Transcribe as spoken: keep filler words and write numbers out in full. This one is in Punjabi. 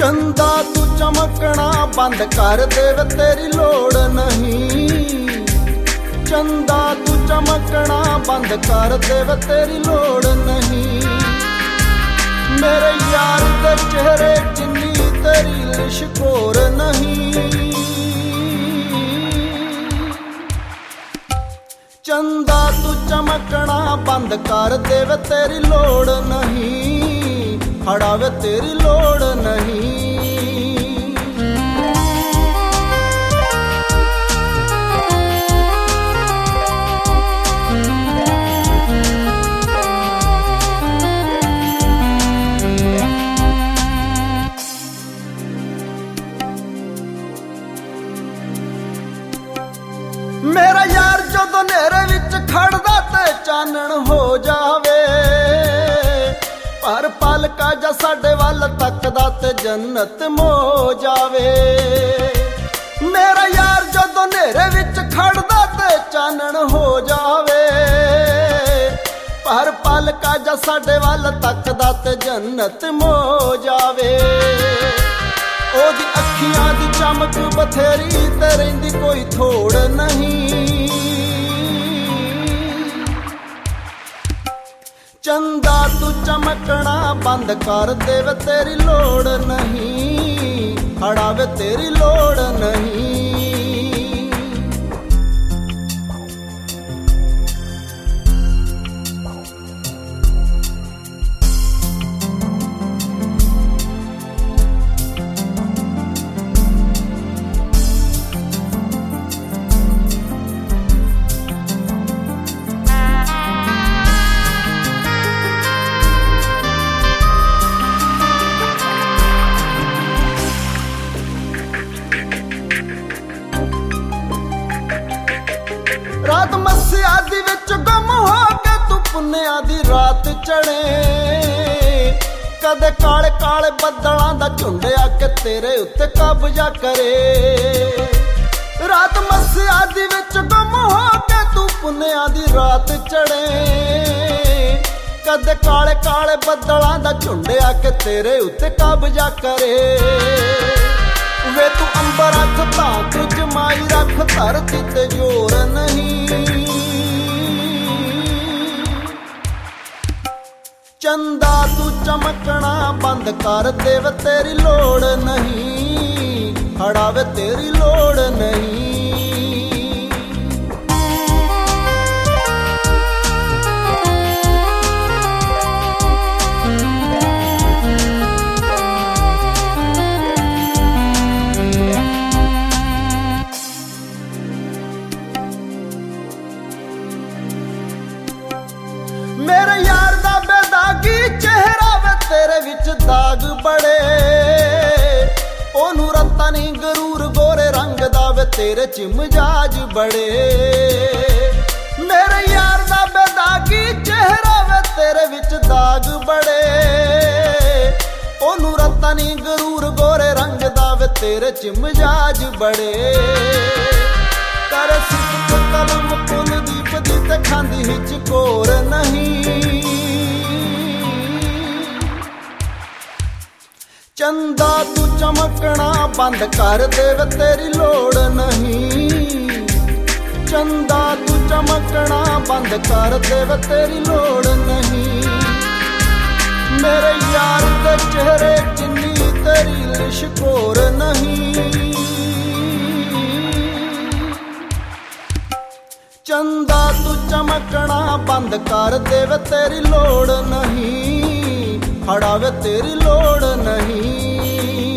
ਚੰਦਾ ਤੂੰ ਚਮਕਣਾ ਬੰਦ ਕਰ ਦੇ ਵੇ ਤੇਰੀ ਲੋੜ ਨਹੀਂ। ਚੰਦਾ ਤੂੰ ਚਮਕਣਾ ਬੰਦ ਕਰ ਦੇ ਵੇ ਤੇਰੀ ਲੋੜ ਨਹੀਂ। ਮੇਰੇ ਯਾਰ ਦੇ ਚਿਹਰੇ ਜਿੰਨੀ ਤੇਰੀ ਲਿਸ਼ਕੋਰ ਨਹੀਂ। ਚੰਦਾ ਤੂੰ ਚਮਕਣਾ ਬੰਦ ਕਰ ਦੇ ਵੇ ਤੇਰੀ ਲੋੜ ਨਹੀਂ। ਖੜਾ ਵੇ ਤੇਰੀ ਲੋੜ ਨਹੀਂ। ਮੇਰਾ ਯਾਰ ਜਦੋਂ ਹਨੇਰੇ ਵਿੱਚ ਖੜਦਾ ਤੇ ਚਾਨਣ ਹੋ ਜਾਵੇ। ਪਰ ਪਲਕਾਂ ਜਾਂ ਸਾਡੇ ਵੱਲ ਤੱਕਦਾ ਤੇ ਜੰਨਤ ਮੋ ਜਾਵੇ। ਮੇਰਾ ਯਾਰ ਜਦੋਂ ਹਨੇਰੇ ਵਿੱਚ ਖੜਦਾ ਤੇ ਚਾਨਣ ਹੋ ਜਾਵੇ। ਪਰ ਪਲਕਾਂ ਜਾਂ ਸਾਡੇ ਵੱਲ ਤੱਕਦਾ ਤੇ ਜੰਨਤ ਮੋ ਜਾਵੇ। ਉਹਦੀ ਅੱਖੀਆਂ ਦੀ ਚਮਕ ਬਥੇਰੀ ਤੇ ਰਹਿੰਦੀ ਕੋਈ ਥੋੜ ਨਹੀਂ। ਚੰਦਾ ਤੂੰ ਚਮਕਣਾ ਬੰਦ ਕਰ ਦੇ ਵੇ ਤੇਰੀ ਲੋੜ ਨਹੀਂ। ਖੜਾ ਵੇ ਤੇਰੀ ਲੋੜ ਨਹੀਂ। ਰਾਤ ਮੱਸਿਆ ਦੀ ਵਿੱਚ ਗੁੰਮ ਹੋ ਕੇ ਤੂੰ ਪੁੰਨਿਆਂ ਦੀ ਰਾਤ ਚੜੇ। ਕਦੇ ਕਾਲੇ ਕਾਲੇ ਬੱਦਲਾਂ ਦਾ ਝੁੰਡ ਆ ਕੇ ਤੇਰੇ ਉੱਤੇ ਕਬਜ਼ਾ ਕਰੇ। ਰਾਤ ਮੱਸਿਆ ਦੀ ਵਿੱਚ ਗੁੰਮ ਹੋ ਕੇ ਤੂੰ ਪੁੰਨਿਆਂ ਦੀ ਰਾਤ ਚੜੇ। ਕਦੇ ਕਾਲੇ ਕਾਲੇ ਬੱਦਲਾਂ ਦਾ ਝੁੰਡ ਆ ਕੇ ਤੇਰੇ ਉੱਤੇ ਕਬਜ਼ਾ ਕਰੇ। ਵੇ ਤੂੰ ਅੰਬਰ ਰੱਖ ਤਾਂ ਤੂੰ ਜਮਾਈ ਰੱਖ ਧਰਤੀ ਤੇ ਜ਼ੋਰ ਨਹੀਂ। ਚੰਦਾ ਤੂੰ ਚਮਕਣਾ ਬੰਦ ਕਰ ਦੇ ਵੇ ਤੇਰੀ ਲੋੜ ਨਹੀਂ। ਖੜਾ ਵੇ ਤੇਰੀ ਲੋੜ ਨਹੀਂ। ਮੇਰੇ ਯਾਰ ਦਾ ਬੇਦਾਗੀ ਚਿਹਰਾ ਵੇ ਤੇਰੇ ਵਿੱਚ ਦਾਗ ਬੜੇ। ਉਹਨੂੰ ਰਤਾ ਨਹੀਂ ਗਰੂਰ ਗੋਰੇ ਰੰਗ ਦਾ ਵੇ ਤੇਰੇ ਚ ਮਜਾਜ ਬੜੇ। ਮੇਰੇ ਯਾਰ ਦਾ ਬੇਦਾਗੀ ਚਿਹਰਾ ਵੇ ਤੇਰੇ ਵਿੱਚ ਦਾਗ ਬੜੇ। ਉਹਨੂੰ ਰਤਾ ਨਹੀਂ ਗਰੂਰ ਗੋਰੇ ਰੰਗ ਦਾ ਵੇ ਤੇਰੇ ਚ ਮਜਾਜ ਬੜੇ। ਕਰ ਸਿੱਖ ਕਲਮ ਕੁਲਦੀਪ ਦੀ ਤੇ ਖਾਂਦੀ ਹਿਚਕੋਰ ਨਹੀਂ। ਚੰਦਾ ਤੂੰ ਚਮਕਣਾ ਬੰਦ ਕਰ ਦੇ ਵੇ ਤੇਰੀ ਲੋੜ ਨਹੀਂ। ਚੰਦਾ ਤੂੰ ਚਮਕਣਾ ਬੰਦ ਕਰ ਦੇ ਵੇ ਤੇਰੀ ਲੋੜ ਨਹੀਂ। ਮੇਰੇ ਯਾਰ ਦੇ ਚਿਹਰੇ ਜਿੰਨੀ ਤੇਰੀ ਲਿਸ਼ਕੋਰ ਨਹੀਂ। ਚੰਦਾ ਤੂੰ ਚਮਕਣਾ ਬੰਦ ਕਰ ਦੇ ਵੇ ਤੇਰੀ ਲੋੜ ਨਹੀਂ। ਖੜਾ ਵੇ ਤੇਰੀ ਲੋੜ ਨਹੀਂ।